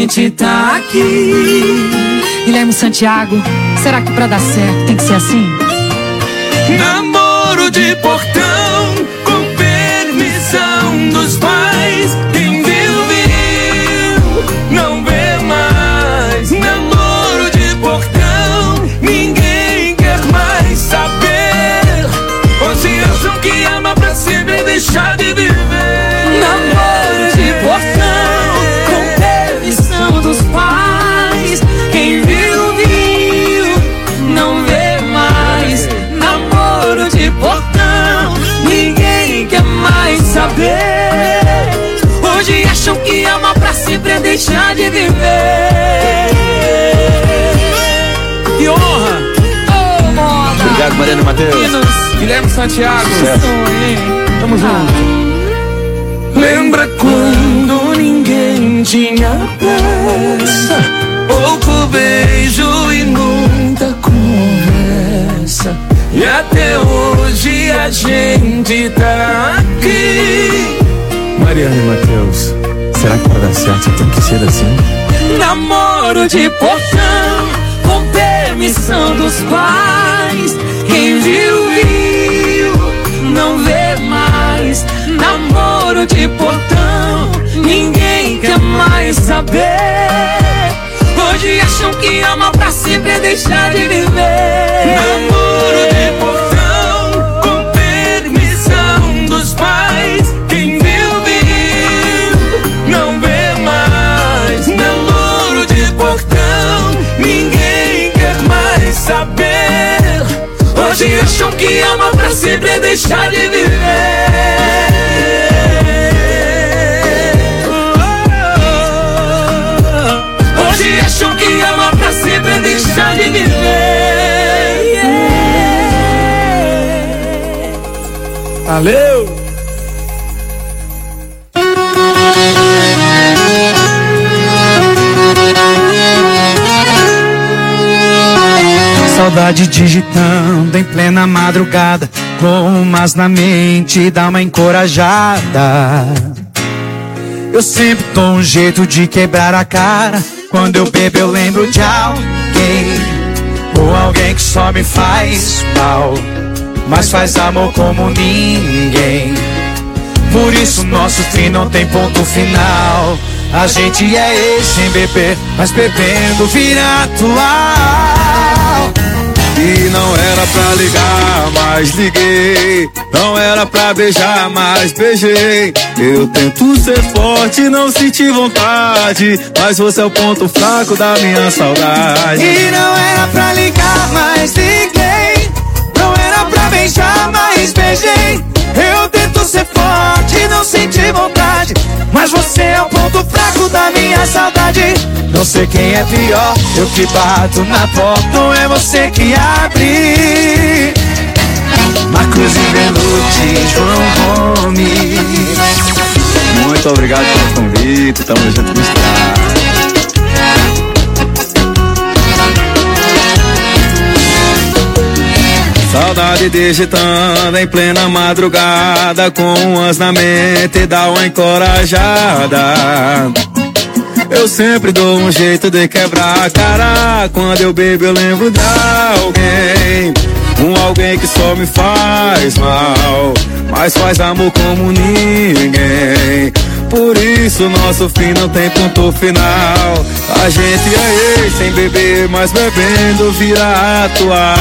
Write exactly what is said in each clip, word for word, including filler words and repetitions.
gente tá aqui. Guilherme Santiago, será que pra dar certo tem que ser assim? Namoro de portão, com permissão dos pais. Quem viu, viu, não vê mais. Namoro de portão, ninguém quer mais saber. Hoje acham que ama pra sempre deixar de viver. Namoro de portão, com permissão dos pais. Quem viu, viu, não vê mais. Namoro de portão, ninguém quer mais saber. Hoje acham que ama pra sempre é deixar de viver. Que honra! Oh, moda! Obrigado, Mariana e Matheus. Guilherme Santiago. Tamo junto. Lembra quando ninguém tinha pressa? Pouco beijo e muita conversa. E até hoje a gente tá aqui. Mariana e Matheus, será que pra dar certo tem que ser assim? Namoro de portão, com permissão dos pais. Quem viu, viu, não vê mais. Namoro de portão, ninguém quer mais saber. Hoje acham que ama pra sempre é deixar de viver. Namoro de portão, com permissão dos pais. Quem viu, viu, não vê mais. Namoro de portão, ninguém quer mais saber. Hoje acham que ama pra sempre é deixar de viver. Hoje acham que ama pra sempre é deixar de viver. Valeu! Saudade digitando em plena madrugada, com umas na mente, dá uma encorajada. Eu sempre dou um jeito de quebrar a cara. Quando eu bebo eu lembro de alguém, ou alguém que só me faz mal, mas faz amor como ninguém. Por isso nosso fim não tem ponto final. A gente é ex sem beber, mas bebendo vira atual. E não era pra ligar, mas liguei. Não era pra beijar, mas beijei. Eu tento ser forte, não senti vontade, mas você é o ponto fraco da minha saudade. E não era pra ligar, mas liguei. Não era pra beijar, mas beijei. Eu tento ser forte, não senti vontade, mas você é o ponto fraco da minha saudade. Não sei quem é pior, eu que bato na porta ou é você que abre. Marcos e Belucci, João Gomes. Muito obrigado pelo convite, tamo junto misturado. Saudade digitando em plena madrugada, com umas na mente, dá uma encorajada. Eu sempre dou um jeito de quebrar a cara. Quando eu bebo eu lembro de alguém, um alguém que só me faz mal, mas faz amor como ninguém. Por isso nosso fim não tem ponto final. A gente é ex sem beber, mas bebendo vira atual.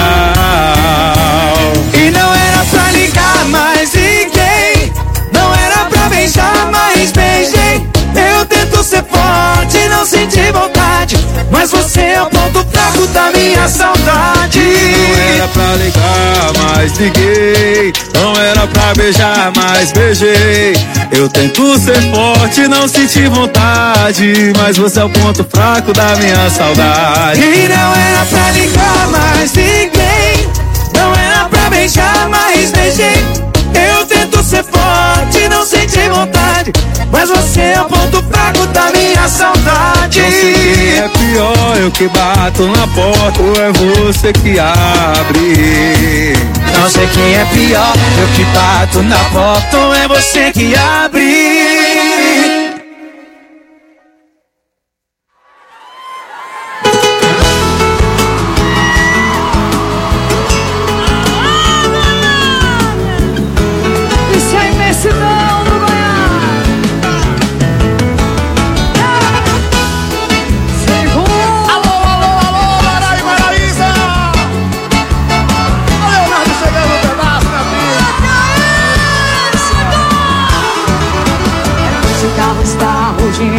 E não era pra ligar, mas liguei. Não era pra beijar, mas beijei. Eu tento ser forte, não senti vontade, mas você é o ponto fraco da minha saudade. Não era pra ligar, mas liguei. Não era pra beijar, mas beijei. Eu tento ser forte, não senti vontade, mas você é o ponto fraco da minha saudade. E não era pra ligar, mas liguei. Não era pra beijar, mas beijei. Eu tento ser forte, não senti vontade, mas você é o ponto fraco da minha saudade. Não sei quem é pior, eu que bato na porta ou é você que abre. Não sei quem é pior, eu que bato na porta ou é você que abre.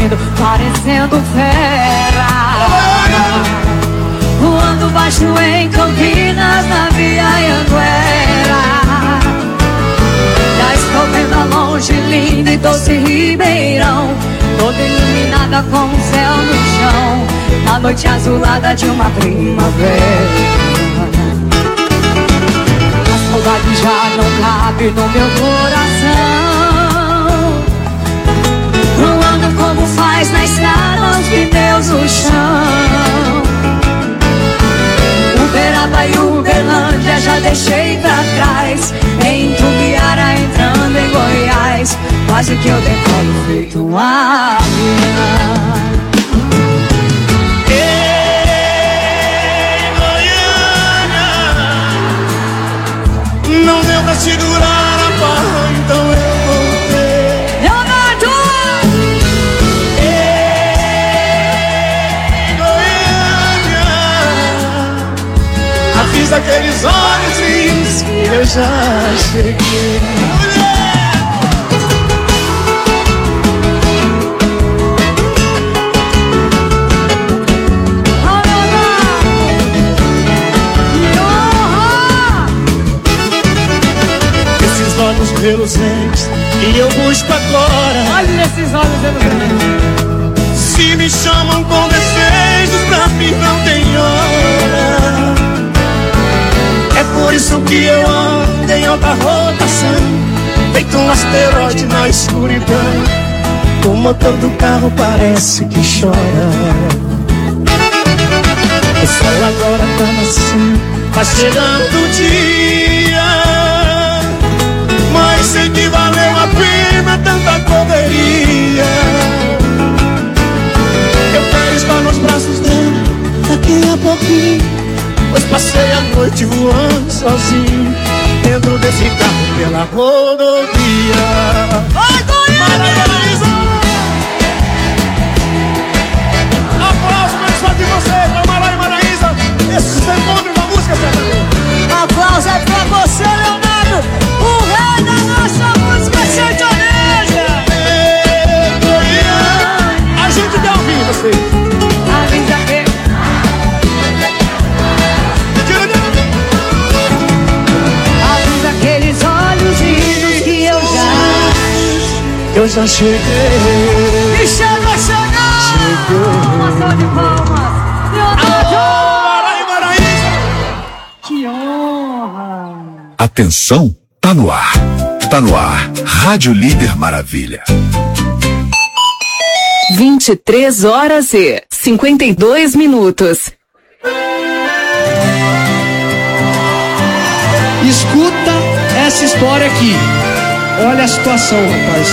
lindo, parecendo fera. Voando baixo em Campinas, na Via Anhanguera. Já estou vendo a longe, linda e doce Ribeirão, toda iluminada com o céu no chão, na noite azulada de uma primavera. A saudade já não cabe no meu coração, voando como faz na estrada os pneus no chão. Uberaba e Uberlândia já deixei pra trás, em Tumbiara entrando em Goiás, quase que eu decolo feito um avião. Ei, Goiânia, não deu pra segurar a barra, então eu voltei. Leonardo! Ei, Goiânia, avisa aqueles olhos lindos que eu já cheguei. Olhos reluzentes que eu busco agora. Olha esses olhos reluzentes. Se me chamam com desejos, pra mim não tem hora. É por isso que eu ando em alta rotação, feito um asteroide na escuridão. O motor do carro parece que chora. O sol agora tá nascendo, tá chegando o dia, mas sei que valeu a pena tanta correria. Eu quero estar nos braços dela daqui a pouquinho, pois passei a noite voando sozinho dentro desse carro pela rodovia. Vai, Goiânia! Aplausos mais forte de vocês, pra Mara e Maraísa, esses encontros da música sertaneja. Aplausos é pra você, Leonardo, o rei da nossa música sertaneja. Ei, Goiânia, a gente quer ouvir vocês. Avisa que avisa aqueles olhos lindos que eu já Eu já cheguei. E chega, chega! Uma salva de palmas, Leonardo! Mara e Maraísa. Que honra! Atenção, tá no ar. Tá no ar. Rádio Líder Maravilha. vinte e três horas e cinquenta e dois minutos. Escuta essa história aqui. Olha a situação, rapaz.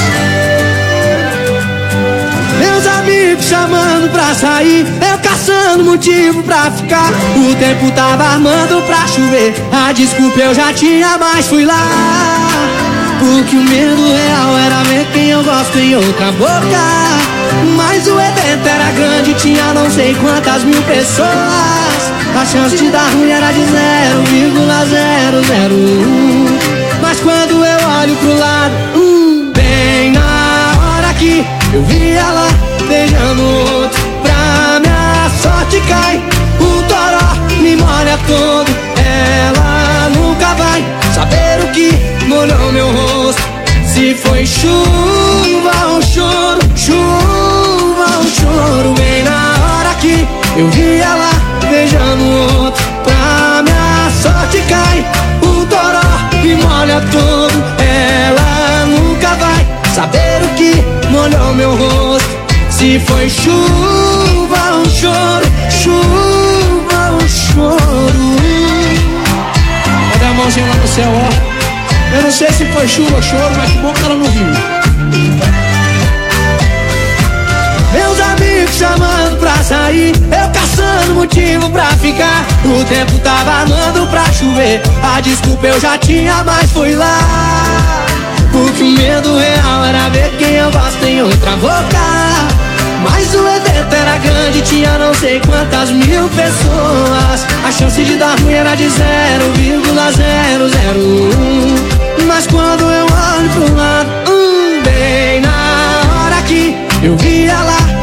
Meus amigos chamando pra sair, eu caçando motivo pra ficar. O tempo tava armando pra chover, a desculpa eu já tinha, mas fui lá. Porque o medo real era ver quem eu gosto em outra boca. Mas o evento era grande, tinha não sei quantas mil pessoas. A chance de dar ruim era de zero vírgula zero zero um. Mas quando eu olho pro lado, hum, bem na hora que eu vi ela beijando outro, pra minha sorte cai o toró, me molha todo. Ela nunca vai saber o que molhou meu rosto. Se foi chuva ou choro, chuva ou choro. Bem na hora que eu vi ela beijando outro, pra minha sorte cai o toró, me molha todo. Ela nunca vai saber o que molhou meu rosto. Se foi chuva ou choro, chuva ou choro. Cadê a mãozinha lá no céu, ó? Eu não sei se foi chuva ou choro, mas que bom que ela não viu. Meus amigos chamando pra sair, eu caçando motivo pra ficar. O tempo tava armando pra chover, a desculpa eu já tinha, mas fui lá. Porque o medo real era ver quem eu gosto em outra boca. Mas o evento era grande, tinha não sei quantas mil pessoas. A chance de dar ruim era de zero vírgula zero zero um. Mas quando eu olho pro lado, hum, bem na hora que eu vi ela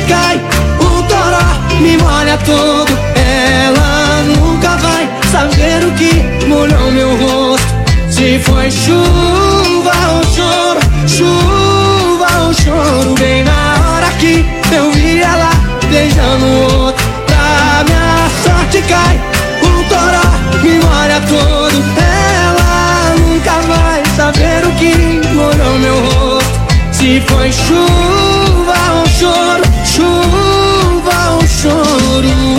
cai, o toró me molha todo. Ela nunca vai saber o que molhou meu rosto. Se foi chuva ou choro, chuva ou choro. Bem na hora que eu vi ela beijando o outro. Pra minha sorte cai, o toró me molha todo. Ela nunca vai saber o que molhou meu rosto. Se foi chuva ou choro, chuva ou choro.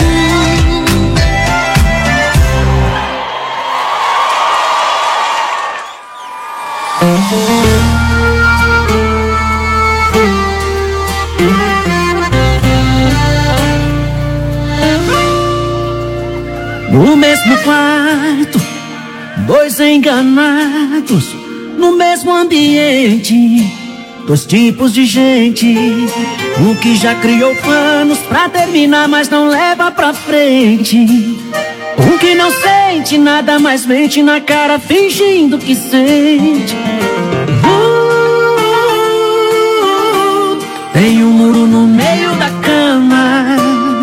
No mesmo quarto, dois enganados. No mesmo ambiente, dois tipos de gente. Um que já criou planos pra terminar, mas não leva pra frente. Um que não sente nada, mas mente na cara fingindo que sente. uh, Tem um muro no meio da cama.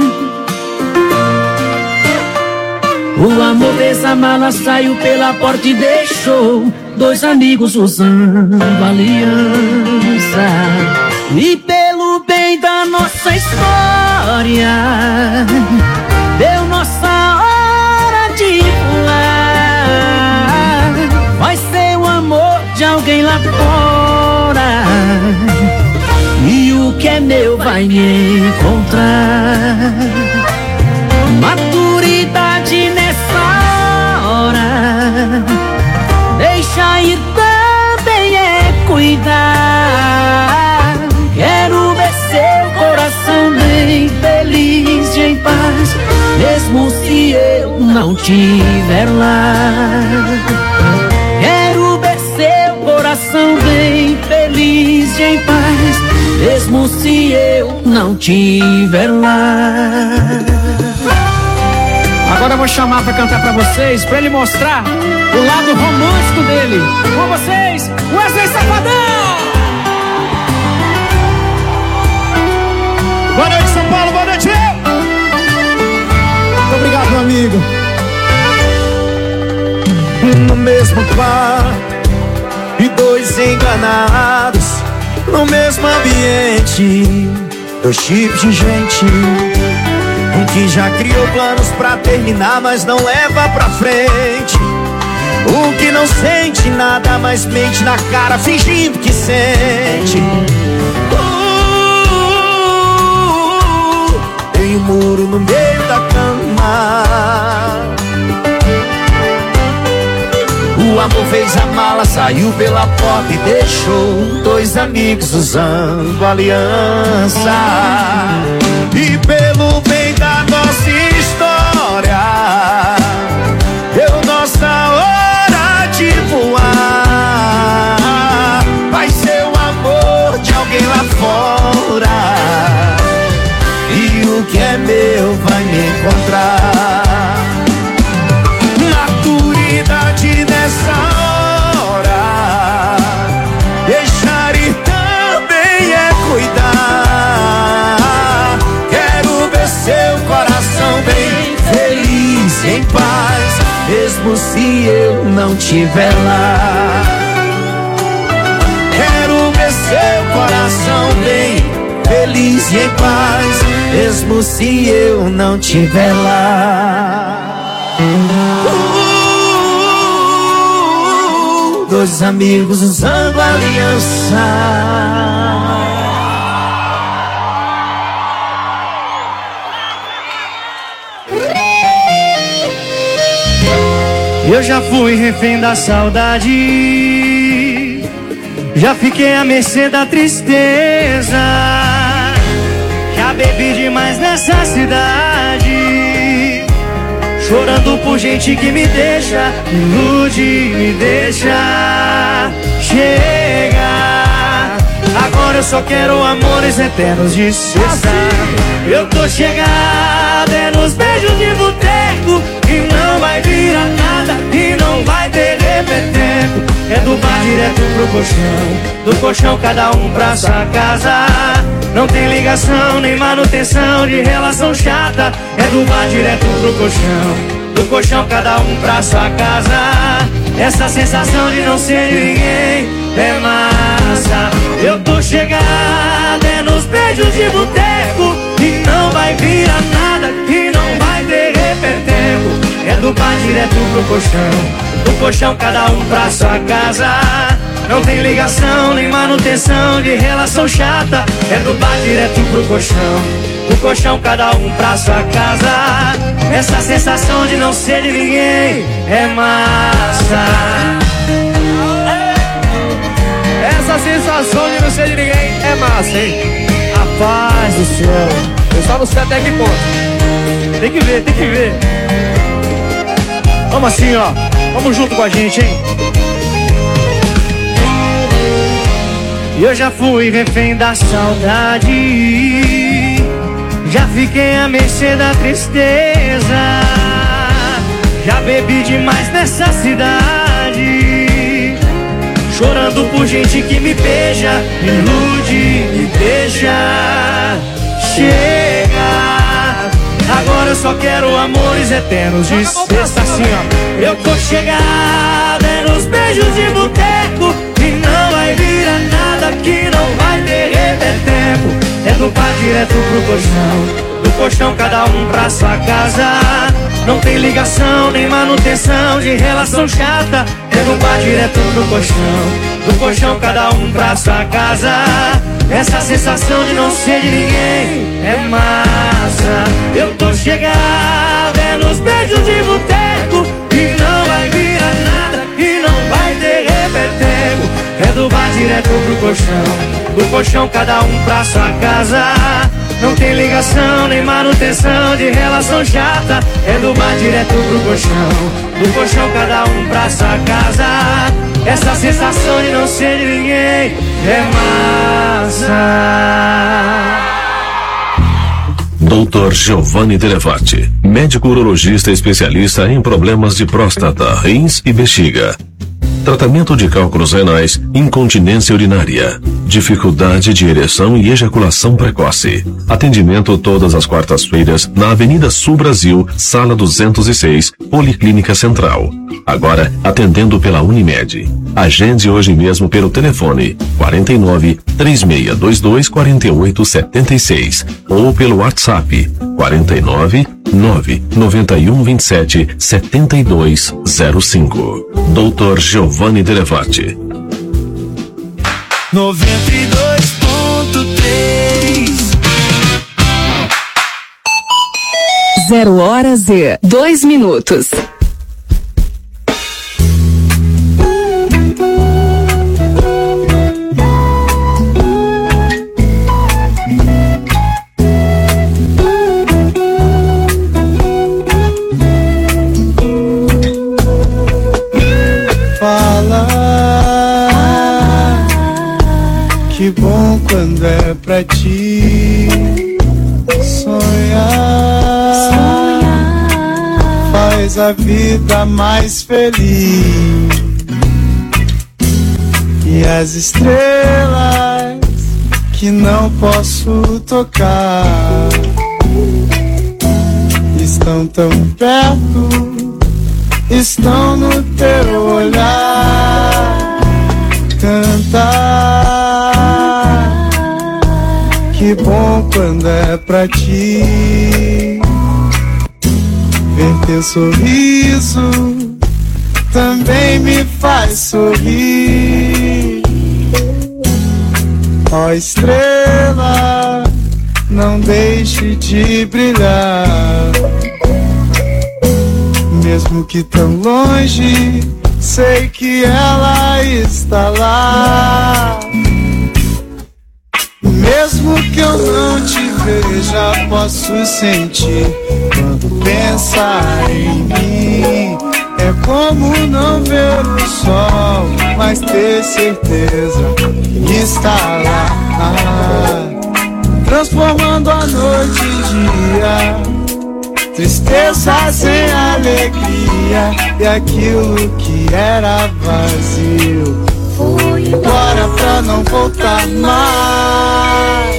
O amor fez a mala, saiu pela porta e deixou dois amigos usando aliança. E pelo bem da nossa história, deu nossa hora de voar. Vai ser o amor de alguém lá fora, e o que é meu vai me encontrar. Maturidade nessa hora, deixa ir também é cuidar. Quero ver seu coração bem feliz e em paz, mesmo se eu não tiver lá. Quero ver seu coração bem feliz e em paz, mesmo se eu não tiver lá. Agora eu vou chamar pra cantar pra vocês, pra ele mostrar o lado romântico dele. Com vocês, Wesley Safadão! Boa noite, São Paulo, boa noite! Muito obrigado, meu amigo. No mesmo quarto, e dois enganados. No mesmo ambiente, dois tipos de gente. Um que já criou planos pra terminar, mas não leva pra frente. Um que não sente nada, mas mente na cara fingindo que sente. uh, Tem um muro no meio da cama. O amor fez a mala, saiu pela porta e deixou dois amigos usando aliança. E pelo bem da nossa história, deu nossa hora de voar. Vai ser o amor de alguém lá fora, e o que é meu vai me encontrar. Maturidade nessa hora, deixar ir também é cuidar. Quero ver seu coração bem feliz e em paz, mesmo se eu não tiver lá. Quero ver seu coração bem feliz e em paz, mesmo se eu não tiver lá. uh, Dois amigos usando aliança. Eu já fui refém da saudade, já fiquei à mercê da tristeza, já bebi demais nessa cidade, chorando por gente que me deixa, me ilude, me deixa. Chega, agora eu só quero amores eternos de cesta. Eu tô chegado, é nos beijos de boteco, e não vai virar nada, e não vai ter repeteco. É do bar direto pro colchão, do colchão cada um pra sua casa. Não tem ligação nem manutenção de relação chata. É do bar direto pro colchão, do colchão cada um pra sua casa. Essa sensação de não ser de ninguém é massa. Eu tô chegada é nos beijos de boteco, e não vai virar nada, que não vai ter repeteco. É do bar direto pro colchão, do colchão cada um pra sua casa. Não tem ligação nem manutenção de relação chata. É do bar direto pro colchão, do colchão cada um pra sua casa. Essa sensação de não ser de ninguém é massa. Essa sensação de não ser de ninguém é massa, hein? Rapaz do céu, eu só não sei até que ponto. Tem que ver, tem que ver. Vamos assim, ó. Vamos junto com a gente, hein? E eu já fui refém da saudade, já fiquei à mercê da tristeza, já bebi demais nessa cidade, chorando por gente que me beija, me ilude, me deixa. Chega, agora eu só quero amores eternos de sexta assim, ó. Eu tô chegada é nos beijos de boteco, e não vai virar nada, que não vai ter repeteco. É do bar direto pro colchão, do colchão cada um pra sua casa. Não tem ligação nem manutenção de relação chata. É do bar direto pro colchão, do colchão cada um pra sua casa. Essa sensação de não ser de ninguém é massa. Eu tô chegada é nos beijos de boteco, e não vai virar nada, que não vai ter repeteco. É do bar direto pro colchão, do colchão cada um pra sua casa. Não tem ligação nem manutenção de relação chata. É do bar direto pro colchão, do colchão cada um pra sua casa. Essa sensação de não ser de ninguém é massa. doutor Giovanni Delevati, médico urologista especialista em problemas de próstata, rins e bexiga. Tratamento de cálculos renais, incontinência urinária, dificuldade de ereção e ejaculação precoce. Atendimento todas as quartas-feiras na Avenida Sul Brasil, Sala duzentos e seis, Policlínica Central. Agora atendendo pela Unimed. Agende hoje mesmo pelo telefone quarenta e nove, três seis dois dois, quatro oito sete seis ou pelo WhatsApp quarenta e nove, nove nove um dois sete, sete dois zero cinco. doutor Giovanni Delevati. noventa e dois ponto três. Zero horas e dois minutos. Que bom quando é pra ti sonhar, sonhar faz a vida mais feliz. E as estrelas que não posso tocar estão tão perto, estão no teu olhar. Cantar, que bom quando é pra ti. Ver teu sorriso também me faz sorrir. Ó estrela, não deixe de brilhar. Mesmo que tão longe, sei que ela está lá. Mesmo que eu não te veja, posso sentir quando pensar em mim. É como não ver o sol, mas ter certeza que está lá, transformando a noite em dia, tristeza sem alegria, e aquilo que era vazio foi embora pra não voltar mais.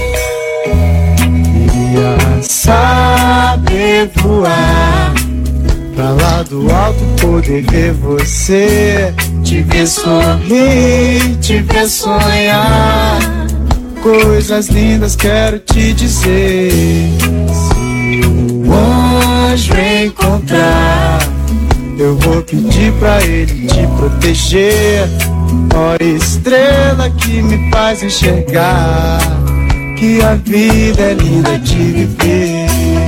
Queria saber voar pra lá do alto, poder ver você, te ver sorrir, te ver sonhar. Coisas lindas quero te dizer. Se o anjo encontrar, eu vou pedir pra ele te proteger. Ó estrela que me faz enxergar que a vida é linda de viver.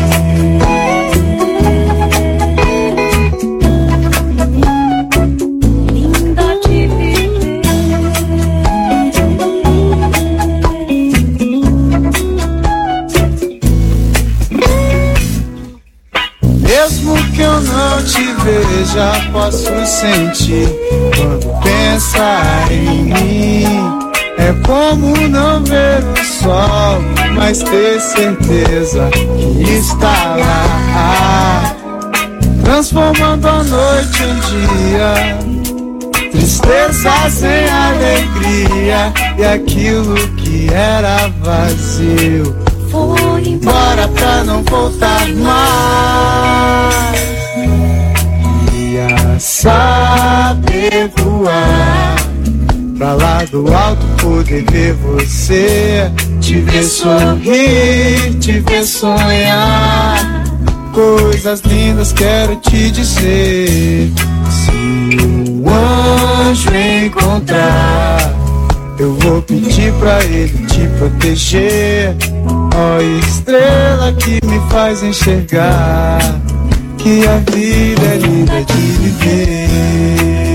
Mesmo que eu não te veja, posso sentir quando pensar em mim. É como não ver o sol, mas ter certeza que está lá, transformando a noite em dia, tristeza sem alegria, e aquilo que era vazio foi embora pra não voltar mais. Queria saber voar pra lá do alto, poder ver você, te ver sorrir, te ver sonhar. Coisas lindas quero te dizer. Se o anjo encontrar, eu vou pedir pra ele te proteger. Ó estrela que me faz enxergar que a vida é linda de viver.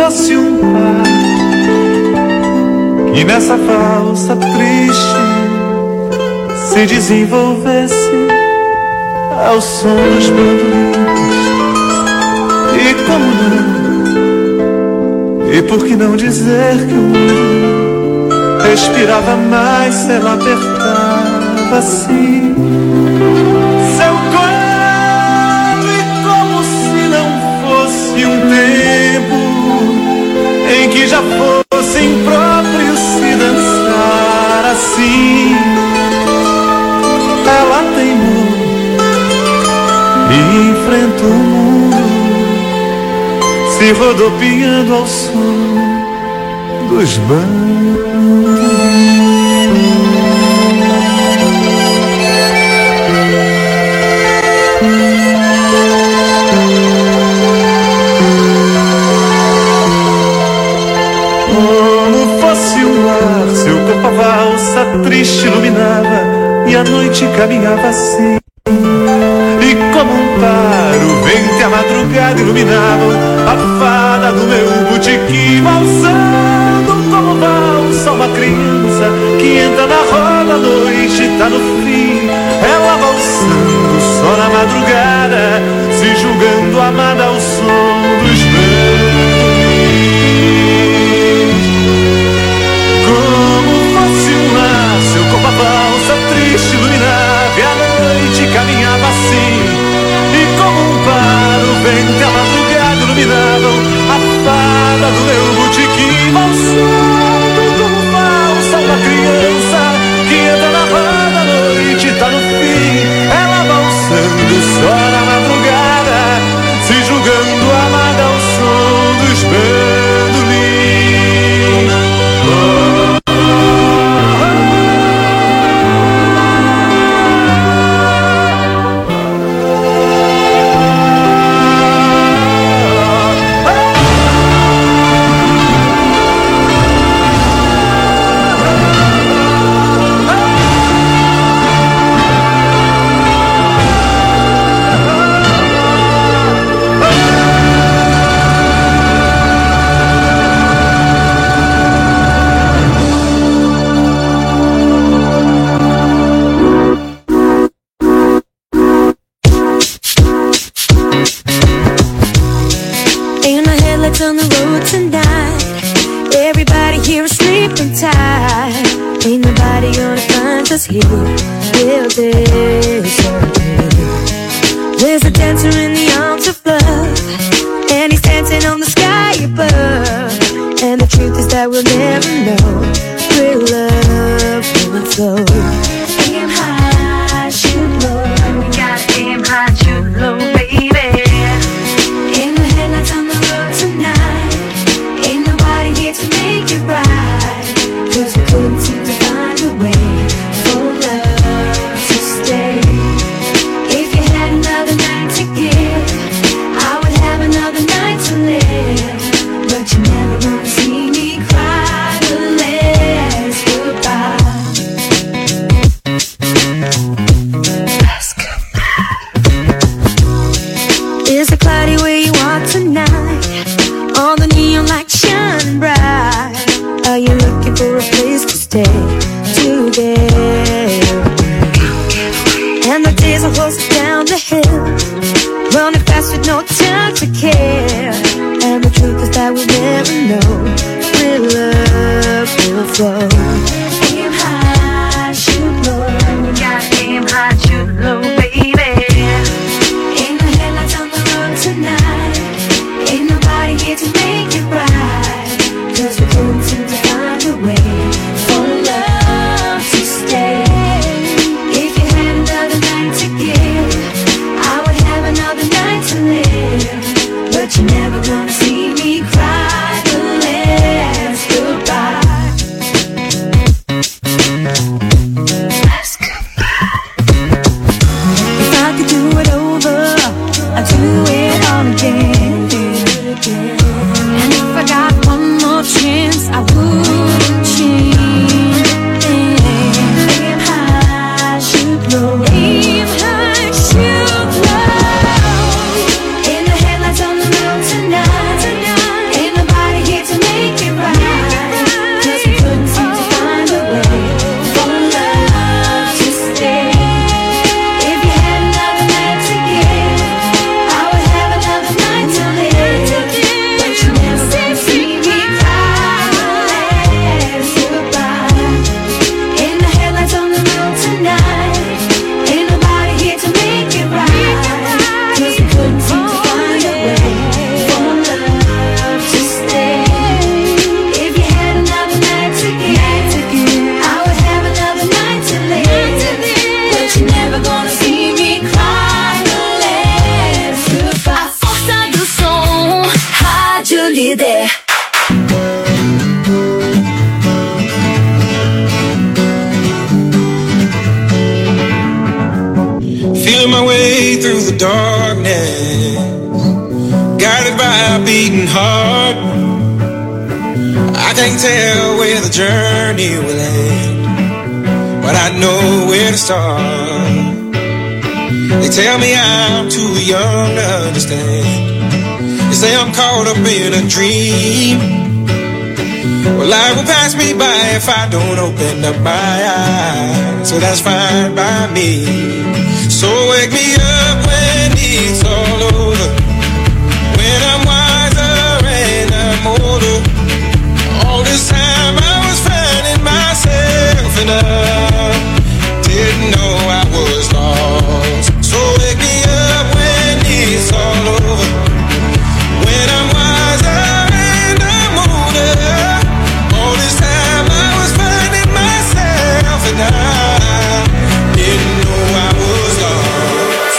fosse um par que nessa valsa triste se desenvolvesse ao som dos bandolins. E como não? E por que não dizer que o mundo respirava mais se ela apertava assim seu corpo? E como se não fosse um tempo em que já fosse impróprio se dançar assim, ela teimou e enfrentou o mundo, se rodopiando ao som dos bandos. A valsa triste iluminava e a noite caminhava assim. E como um par, o vento e a madrugada iluminavam a fada do meu botequim, valsando como valsa uma criança que entra na roda, a noite tá no fim. Ela valsando só na madrugada, se julgando amada ao som dos bandos. Seu corpo a valsa triste iluminava e a noite caminhava assim. E como um par, o vento e a madrugada iluminavam a fada do meu botequim, valsando como valsa uma criança que entra na roda, a noite tá no fim. Ela valsando só na madrugada, se julgando amada ao som dos bandolins. Oh. On the road tonight, everybody here is sleeping tight. Ain't nobody gonna find us here. Will this There's a dancer in the arms of love, and he's dancing on the sky above. And the truth is that we'll never know where love will flow. Aim high, shoot low. We gotta aim high, shoot low, baby. In the headlights on the road tonight, ain't nobody here to make it right. Cause we couldn't seem to find a way for love to stay. If you had another night to give, I would have another night to live. But you never gonna see me cry the last goodbye. Last goodbye. Is it cloudy where you are tonight? All the neon lights shining bright. Are you looking for a place to stay today? And the days are horses down the hill, running fast with no time to care. And the truth is that we'll never know where love will flow. Aim high, shoot low. You gotta aim high, shoot low, baby. In the headlights on the road tonight, ain't nobody here to make it right. Cause we couldn't seem to find a way for love to stay. If you had another night to give, I would have another night to live. But you're never gonna see me cry the last goodbye. Líder. Feeling my way through the darkness, guided by a beating heart. I can't tell where the journey will end, but I know where to start. They tell me I'm too young to understand. They say I'm caught up in a dream. Well, life will pass me by if I don't open up my eyes, so that's fine by me. So wake me up when it's all over, when I'm wiser and I'm older. All this time I was finding myself and I didn't know I was lost. So wake me up when it's all over, when I'm wiser and I'm older. All this time I was finding myself and I didn't know I was lost.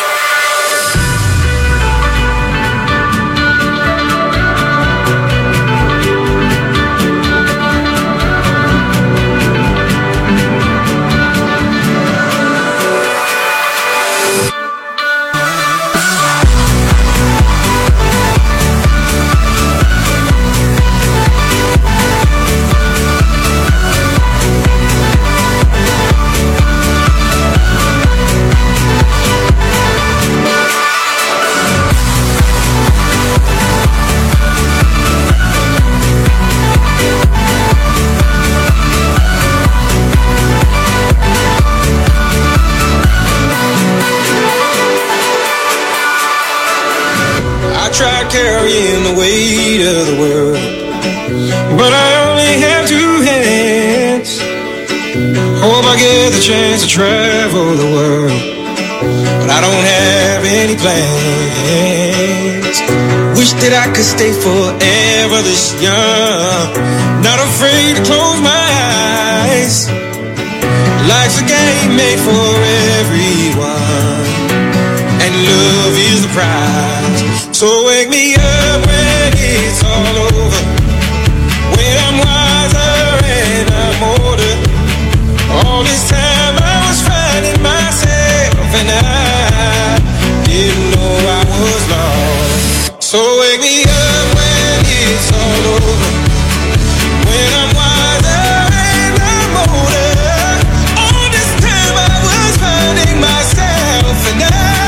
Tried carrying the weight of the world, but I only have two hands. Hope I get the chance to travel the world, but I don't have any plans. Wish that I could stay forever this young, not afraid to close my eyes. Life's a game made for everyone, and love is the prize. So wake me up when it's all over, when I'm wiser and I'm older. All this time I was finding myself and I didn't know I was lost. So wake me up when it's all over, when I'm wiser and I'm older. All this time I was finding myself and I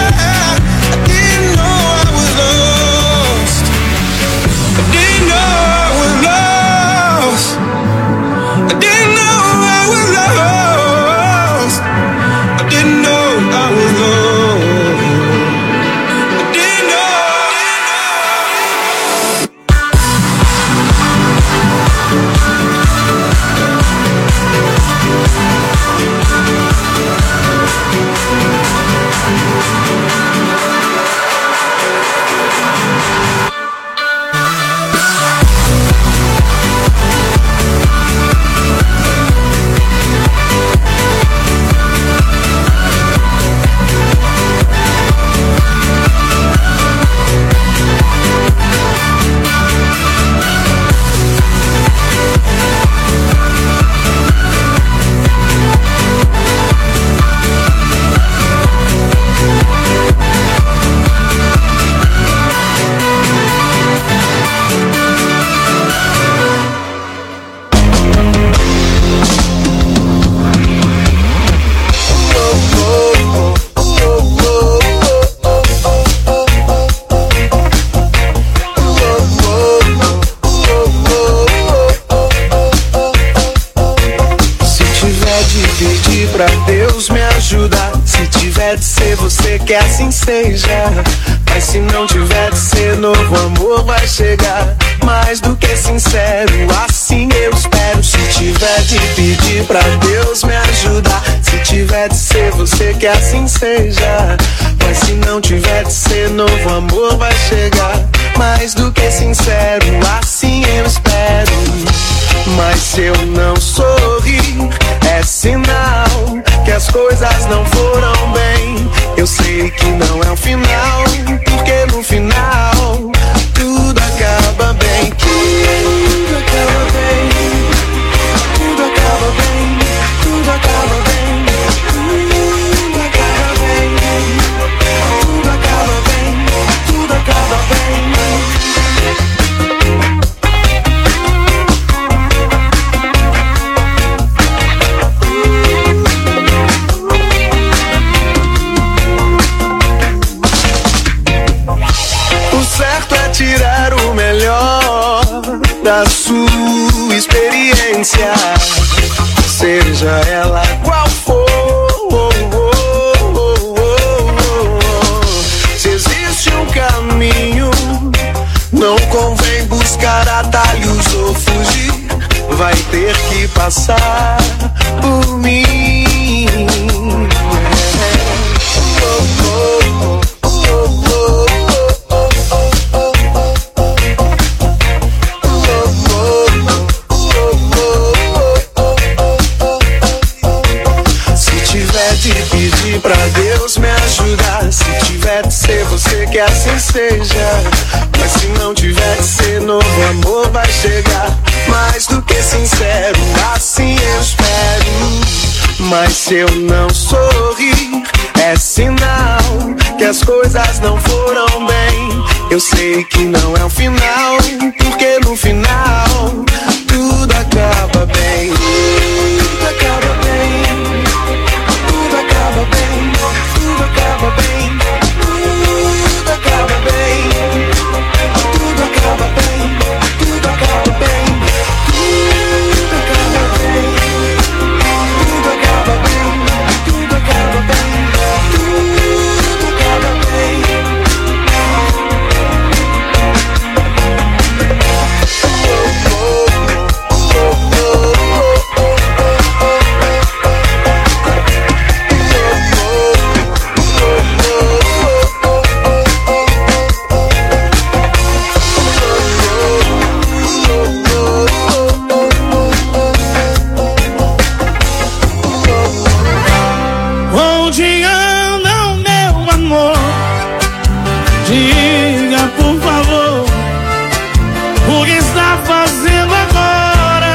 que assim seja. Mas se não tiver de ser novo, amor vai chegar. Mais do que sincero, assim eu espero. Se tiver de pedir pra Deus me ajudar, se tiver de ser você, que assim seja. Mas se não tiver de ser novo, amor vai chegar. Mais do que sincero, assim eu espero. Mas se eu não sorrir, é sinal que as coisas não foram bem. Eu sei que não é o final, porque no final tudo acaba bem. Que tirar o melhor da sua experiência, seja ela qual for. Se existe um caminho, não convém buscar atalhos ou fugir, vai ter que passar por mim. Se tiver de pedir pra Deus me ajudar, se tiver de ser você que assim seja, mas se não tiver de ser novo, amor vai chegar. Mais do que sincero, assim eu espero. Mas se eu não sorrir, é sinal que as coisas não foram bem. Eu sei que não é o final, porque no final tudo acaba bem. Tudo acaba bem. Tudo acaba bem. Tudo acaba bem. Tudo acaba bem. Tudo acaba bem. Tudo acaba bem. Tudo acaba bem. Tudo acaba bem. Tudo acaba bem. Tudo acaba bem. Onde anda o meu amor? Diga por favor, o que está fazendo agora?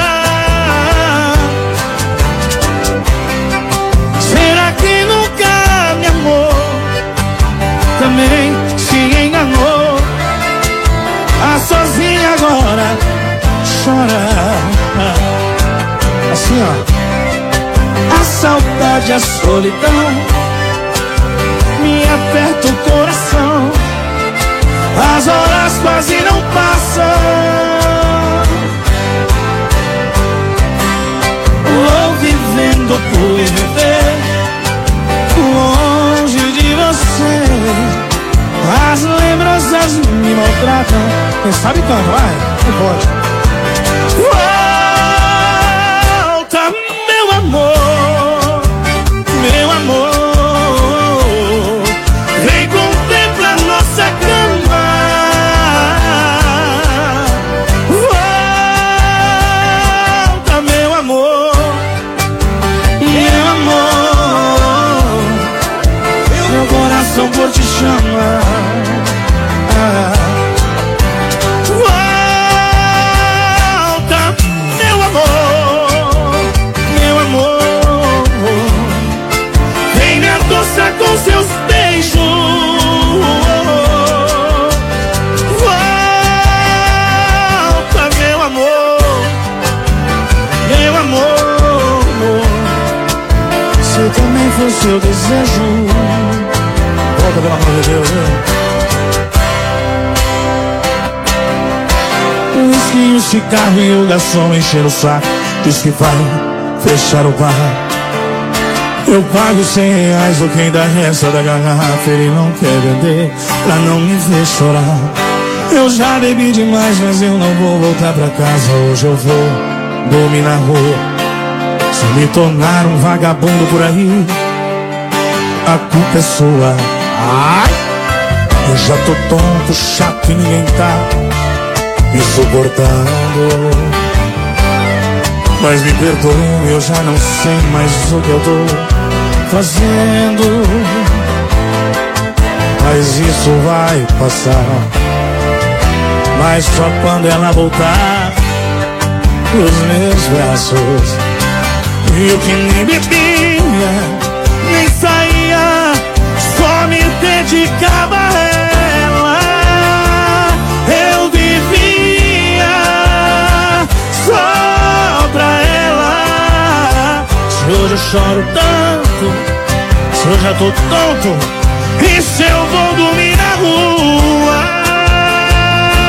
Será que nunca me amou? Também se enganou. Ah, sozinha agora chora. Assim, ó. A saudade, a solidão me aperta o coração. As horas quase não passam. Vou vivendo por viver longe de você. As lembranças me maltratam. Quem sabe canta, vai, não pode. Volta, meu amor, meu amor. Vem contemplar nossa cama. Volta, meu amor, meu amor. Meu coração por te chamar. Volta, meu amor, meu amor. Vem me adoçar com seus beijos. Volta, meu amor, meu amor. Se também for seu desejo, volta, pelo amor de Deus, né? O whisky, o cigarro e o garçom enchendo o saco. Diz que vai fechar o bar. Eu pago cem reais o que ainda resta da garrafa. Ele não quer vender pra não me ver chorar. Eu já bebi demais, mas eu não vou voltar pra casa. Hoje eu vou dormir na rua. Se eu me tornar um vagabundo por aí, a culpa é sua. Ai, eu já tô tonto, chato e ninguém tá me suportando. Mas me perdoe, eu já não sei mais o que eu tô fazendo. Mas isso vai passar. Mas só quando ela voltar pros meus braços. E eu que nem bebia, nem saía, só me dedicava a ela. Eu vivia só pra ela. Se hoje eu choro tanto, se eu já tô tonto, e se eu vou dormir na rua?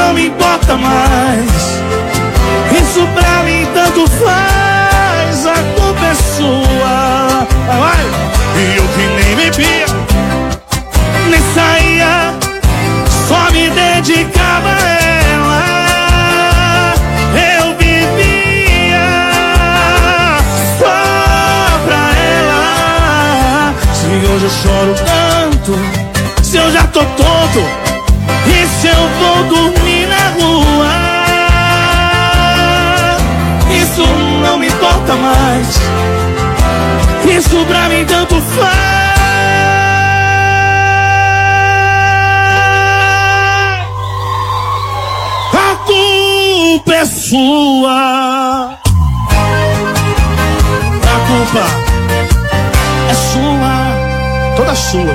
não me importa mais. Isso pra mim tanto faz, a culpa é sua. Vai. E eu que nem bebia, nem saía, só me dedicava a ela. Eu vivia só pra ela. Se hoje eu choro tanto, se eu já tô tonto, e se eu vou dormir na rua, isso não me importa mais. Isso pra mim tanto faz. A culpa é sua. A culpa é sua, toda sua.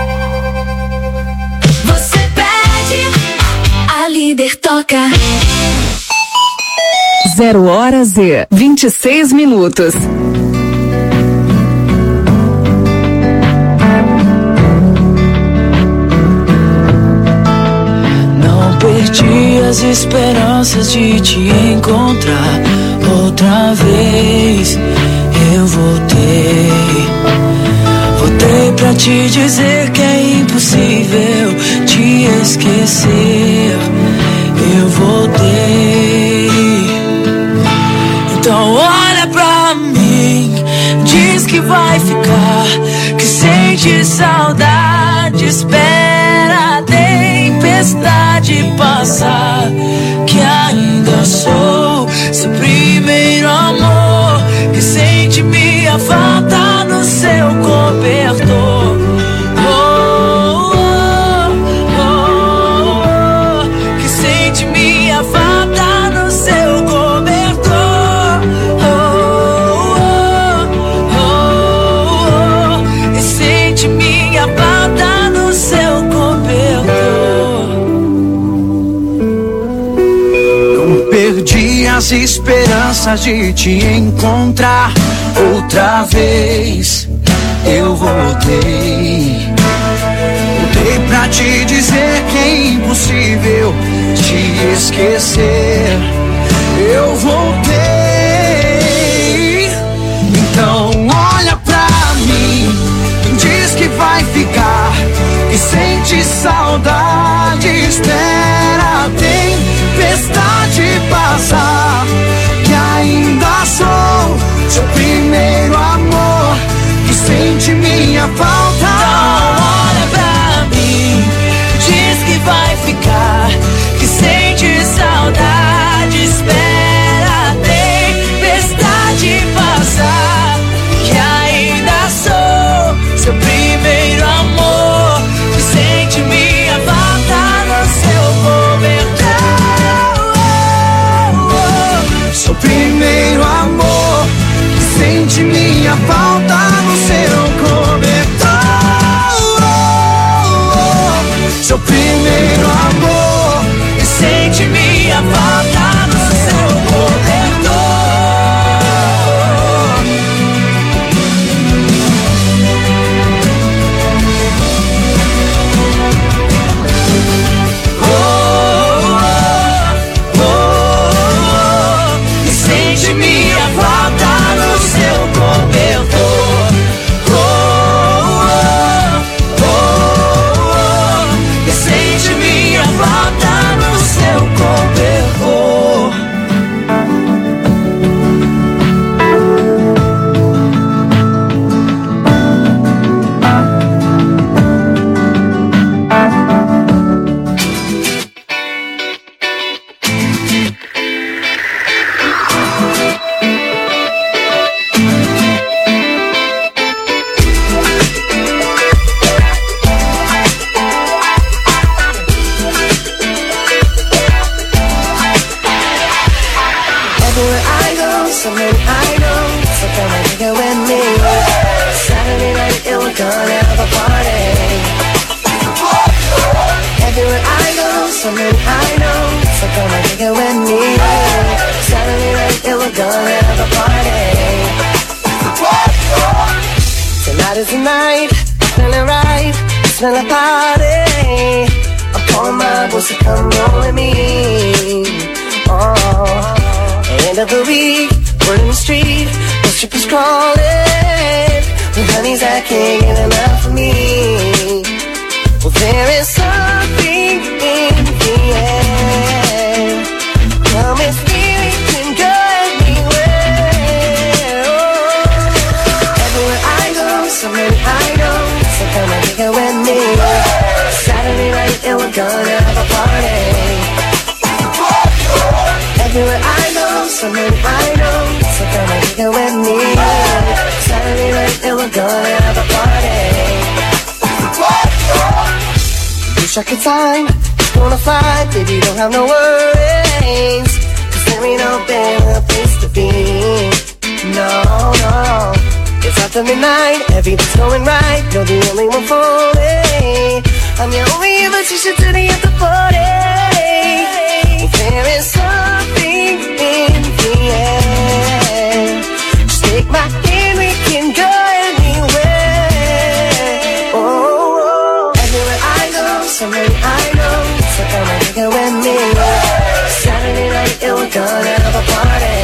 Você pede, a líder toca. Zero horas e vinte e seis minutos. Não perdi as esperanças de te encontrar outra vez. Eu voltei, voltei pra te dizer que é impossível te esquecer. Eu voltei. Então olha pra mim, diz que vai ficar, que sente saudade, espera a tempestade passar, que ainda sou seu primeiro amor, que sente minha falta no seu cobertor. Oh, oh, oh, oh, que sente minha falta no seu cobertor. Perdi as esperanças de te encontrar outra vez. Eu voltei, voltei pra te dizer que é impossível te esquecer. Eu voltei. Então olha pra mim, diz que vai ficar, que sente saudade, espera a tempestade passar, que ainda sou seu primeiro amor, que sente minha falta. Então olha pra mim, diz que vai ficar, que sente saudade, espera a tempestade passar, que ainda sou seu primeiro amor, que sente minha falta no seu cobertor. Seu primeiro amor, que sente minha falta no seu cobertor. Seu primeiro amor, que sente minha falta no seu cobertor. Tonight is the night, feeling right, feeling a party. I pour my so come roll with me. Oh, end of the week, word in the street, the strippers crawling with honeys that can't get enough of me. Well, there is something in the air. Come with me, we can go anywhere. Oh, everywhere I go, somebody I know, so come and take it with me. Saturday night and we're gonna have a party. Everywhere I go, somebody I know, so come and take it with me. Saturday night and we're gonna have a party. Wish I could time, it's gonna fly, baby, don't have no worries. Cause there ain't no better place to be. No, no, it's after midnight, everything's going right. You're the only one for me. I'm your only invitation to the after party. There is something in the air. Just take my hand, we can go anywhere. Oh, oh. Everywhere I go, somebody I know, so come and take it with me. Saturday night and we're gonna have a party.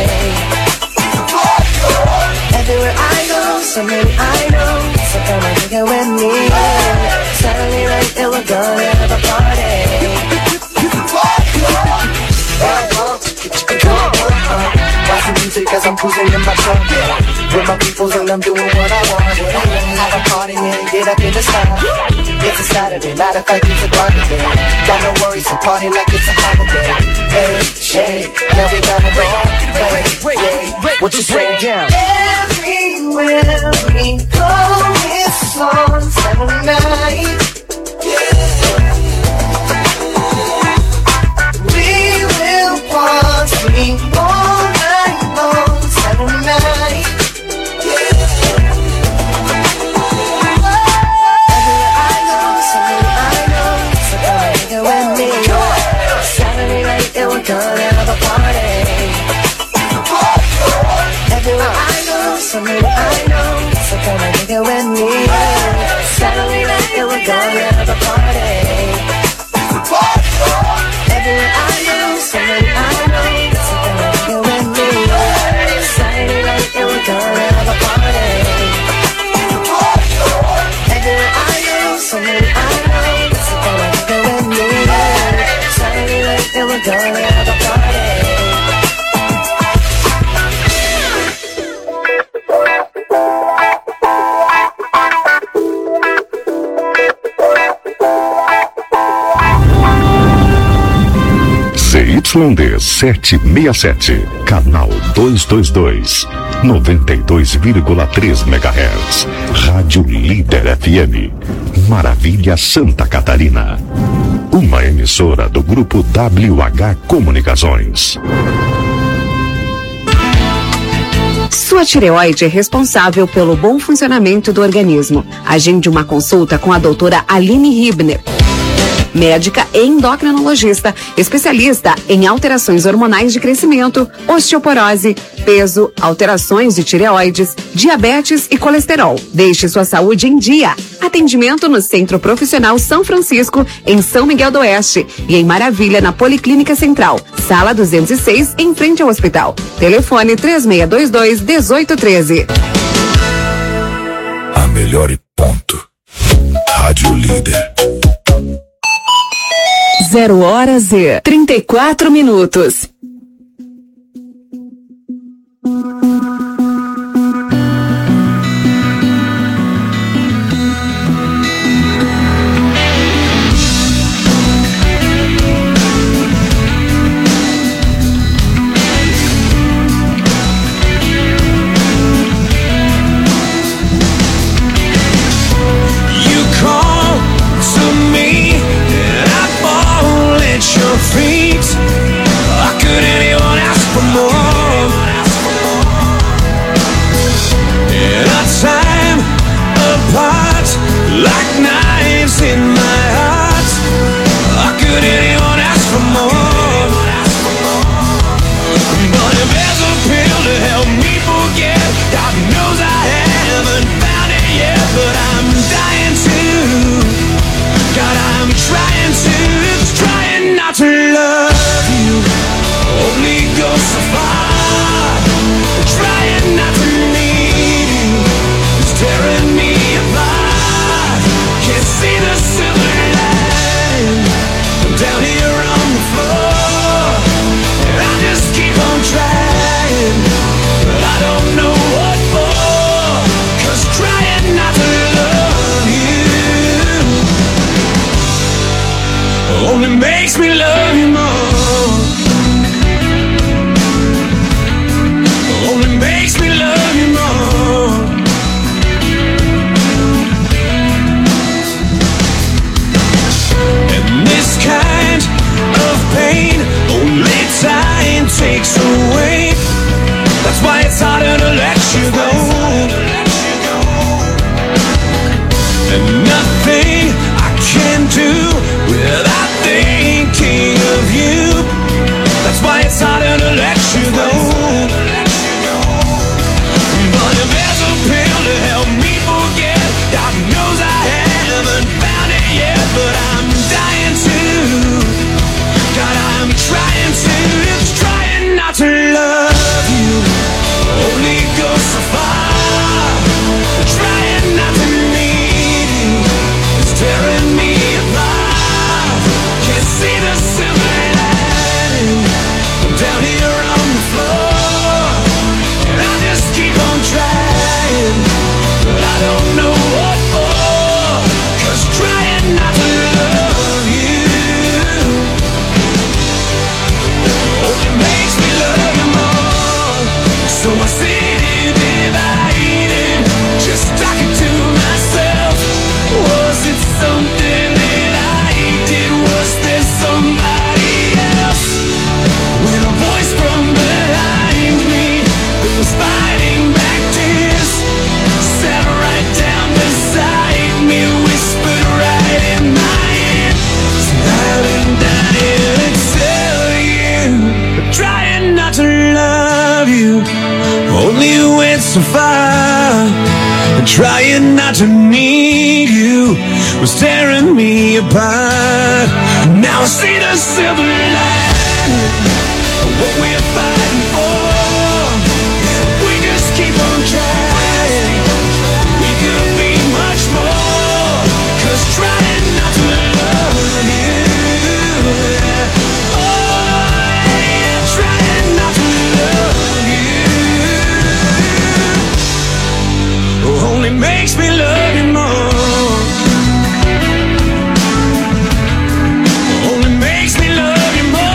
Everywhere I go, somebody I know, so come and take it with me. Saturday night and we're gonna have a party. Watching music as I'm cruising in my truck with my peoples and I'm doing what I want. Have a party and get up in the sky. It's a Saturday, matter of fact it's a Friday. Got no worries, so party like it's a holiday. Hey, shake, now we gotta go. Hey, wait, wait, what you say down? Everywhere we go, it's on Saturday night. We will party all night long, Saturday night. Everywhere I go, somebody I know, so come and take it with me. Saturday night and we're gonna have a party. Everywhere I go, somebody I know, so come and take it with me. Saturday night and we're gonna have a party. Everywhere I go, somebody I know, so come and take it with me. Saturday night and we're gonna have a party. Everywhere I go, somebody I know, so come and take it with me. Saturday night and we're gonna have a party. C Y D setecentos e sessenta e sete, canal duzentos e vinte e dois, noventa e dois vírgula três megahertz, Rádio Líder F M, Maravilha, Santa Catarina. Uma emissora do grupo W H Comunicações. Sua tireoide é responsável pelo bom funcionamento do organismo. Agende uma consulta com a doutora Aline Hibner, médica e endocrinologista, especialista em alterações hormonais de crescimento, osteoporose, peso, alterações de tireoides, diabetes e colesterol. Deixe sua saúde em dia. Atendimento no Centro Profissional São Francisco, em São Miguel do Oeste, e em Maravilha, na Policlínica Central, sala duzentos e seis, em frente ao hospital. Telefone três seis dois dois, um oito um três. A melhor e ponto. Rádio Líder. Zero horas e trinta e quatro minutos. Feet, I could to love you only goes so far. Trying not to need you is tearing me apart. Can't see the silver lining. I'm down here on the floor, and I just keep on trying, but I don't know what for. 'Cause trying not to love you only makes me love you more. Only makes me love you more. And this kind of pain only time takes away. That's why it's harder to let you go. And nothing I can do without thinking of you. That's why it's harder to let you go. But if there's a pill to help me forget, God knows I haven't found it yet. But I'm dying to, God, I'm trying to. It's trying not to love you only goes so far. Trying not to need you is tearing me apart. Can't see the silver lining. I'm down here on the floor, and I just keep on trying, but I don't know what for. 'Cause trying not to love you only makes me love you more. So I sit here divided, just talking to myself. Was it something that I did? Was there somebody else? When a voice from behind me that was fighting back tears sat right down beside me, whispered right in my ear, smiling down here and tell you, trying not to love you only went so far. Trying not to need you was tearing me apart. Now I see the silver lining, what we're fighting for. We just keep on trying, we could be much more. 'Cause trying not to love you, oh yeah, trying not to love you only makes me love you more. Only makes me love you more.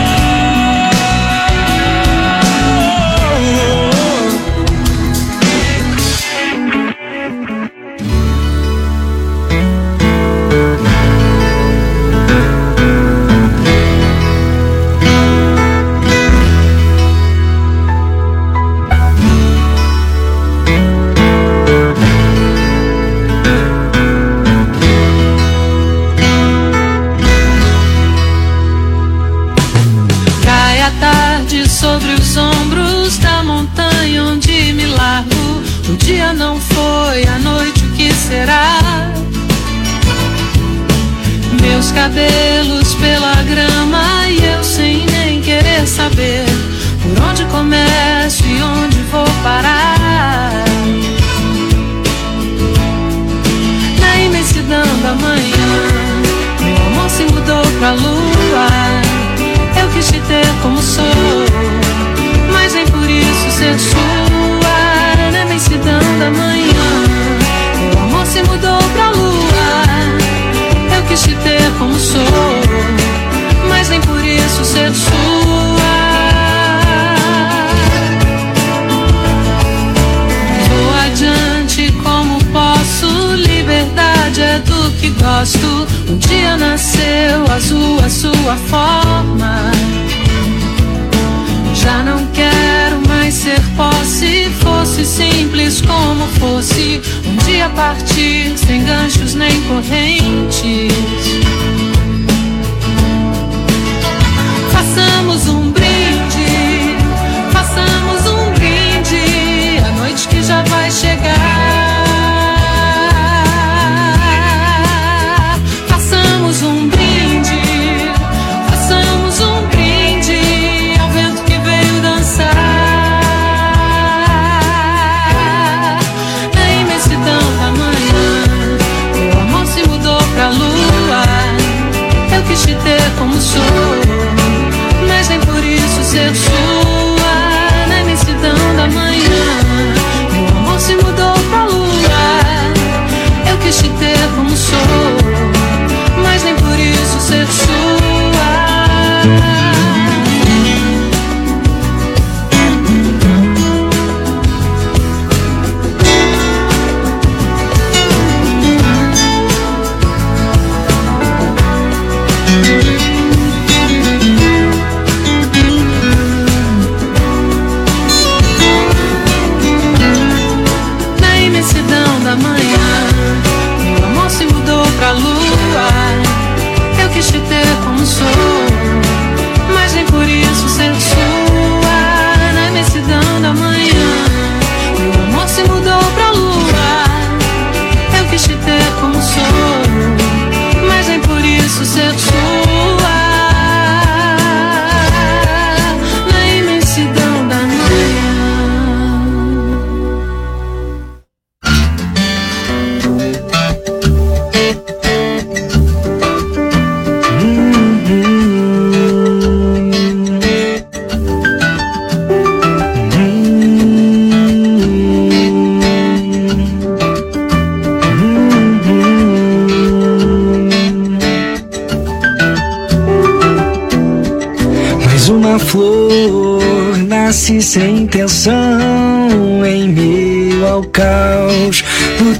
Cai a tarde sobre os ombros da montanha onde me largo. O dia não foi, a noite o que será? Meus cabelos pela grama e eu sem nem querer saber por onde começo e onde vou parar. Na imensidão da manhã, meu amor se mudou pra lua. Eu quis te ter como sou, mas nem por isso ser sua. Na imensidão da manhã, meu amor se mudou pra lua. Eu quis te ter como sou, mas nem por isso ser sua. Vou adiante como posso, liberdade é do que gosto. Um dia nasceu azul a sua forma. Já não quero mais ser posse. Fosse simples como fosse, um dia partir sem ganchos nem correntes. Façamos um brinde, façamos um brinde, a noite que já vai chegar. Façamos um brinde, façamos ter como sou, mas nem por isso ser sua. Na imensidão da manhã, meu amor se mudou pra lua. Eu quis te ter como sou, mas nem por isso ser sua. Na imensidão da manhã, meu amor se mudou pra lua. Eu quis te ter como sou, mas nem por isso ser sua. Na imensidão da manhã, meu amor se mudou pra lua. Eu quis te ter como sou, mas nem por isso ser sua. Na imensidão da manhã. Mas uma flor nasce sem intenção em meio ao caos do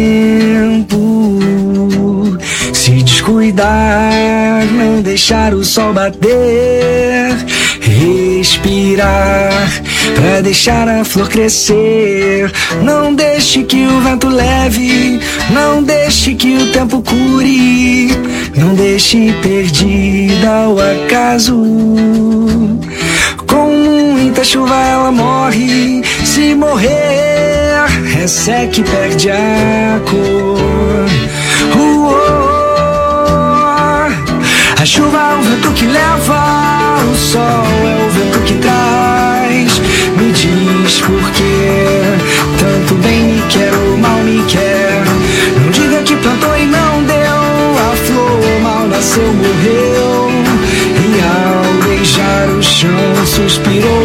tempo. Se descuidar, não deixar o sol bater, respirar pra deixar a flor crescer. Não deixe que o vento leve, não deixe que o tempo cure, não deixe perdida ao acaso. Com muita chuva ela morre, se morrer resseca e perde a cor. Uh, oh. A chuva é o vento que leva, o sol é o vento que traz. Me diz por que tanto bem me quer ou mal me quer. Não diga que plantou e não deu, a flor mal nasceu, morreu. E ao beijar o chão suspirou.